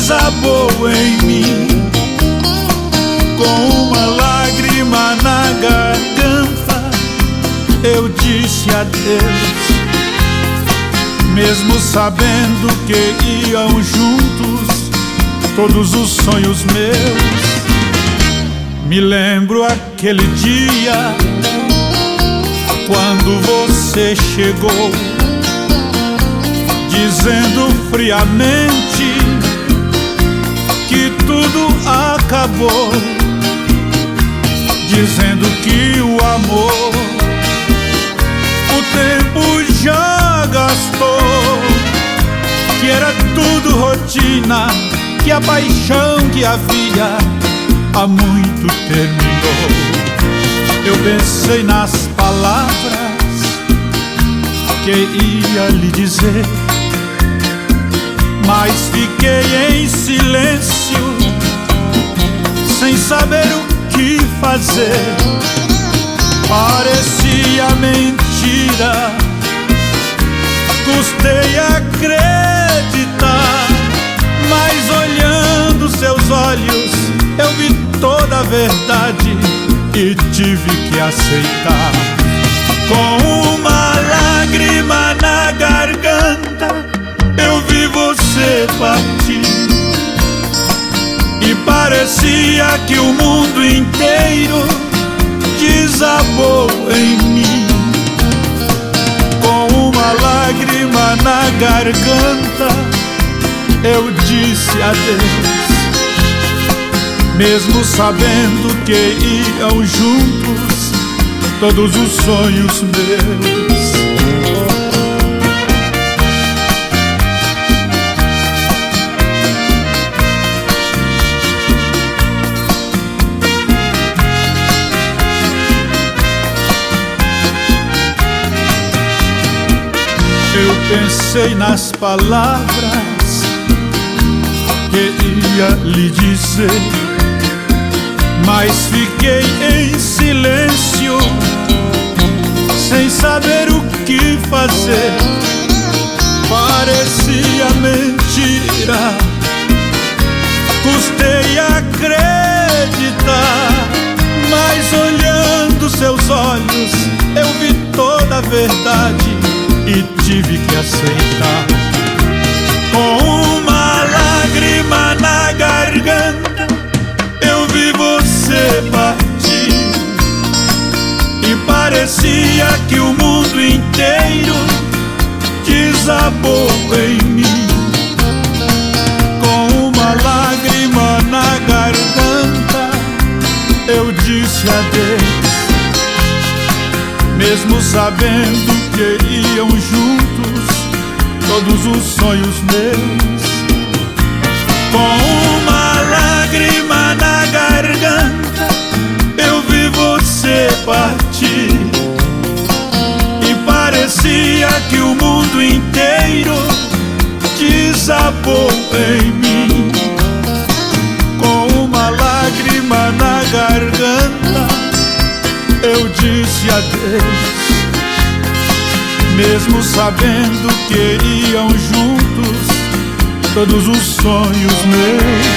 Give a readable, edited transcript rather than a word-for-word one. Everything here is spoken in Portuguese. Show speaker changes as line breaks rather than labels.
desabou em mim. Com uma lágrima na garganta eu disse adeus, mesmo sabendo que iam juntos todos os sonhos meus. Me lembro aquele dia quando você chegou, dizendo friamente que tudo acabou, dizendo que o amor o tempo já gastou, que era tudo rotina, que a paixão que havia há muito terminou. Eu pensei nas palavras que ia lhe dizer, mas fiquei em silêncio, sem saber o que fazer. Parecia mentira, custei acreditar, mas olhando seus olhos eu vi toda a verdade e tive que aceitar. Com uma lágrima na garganta eu vi você partir, e parecia que o mundo inteiro desabou em mim. Com uma lágrima na garganta eu disse adeus, mesmo sabendo que iam juntos todos os sonhos meus. Eu pensei nas palavras que ia lhe dizer, mas fiquei em silêncio, sem saber o que fazer. Parecia mentira, custei acreditar, mas olhando seus olhos eu vi toda a verdade e tive que aceitar. Com uma lágrima na garganta eu vi você partir, e parecia que o mundo inteiro desabou em mim. Com uma lágrima na garganta eu disse adeus, mesmo sabendo que iam juntos todos os sonhos meus. Com uma lágrima na garganta eu vi você partir, e parecia que o mundo inteiro desabou em mim. Com uma lágrima na garganta eu disse adeus, mesmo sabendo que iam juntos todos os sonhos meus.